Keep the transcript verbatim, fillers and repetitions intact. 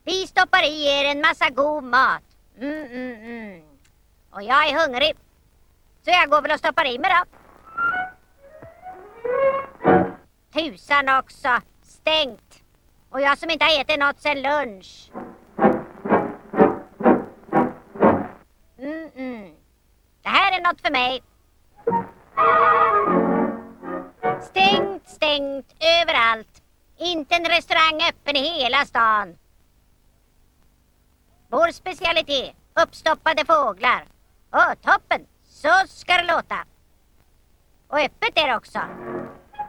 Vi stoppar i er en massa god mat. Mm, mm, mm. Och jag är hungrig. Så jag går väl och stoppar i mig då. Tusan också. Stängt. Och jag som inte har ätit något sen lunch. Mm, mm. Det här är något för mig. Stängt, stängt, överallt. Inte en restaurang öppen i hela stan. Vår specialitet, uppstoppade fåglar. Åh, toppen, så ska det låta. Och öppet är det också.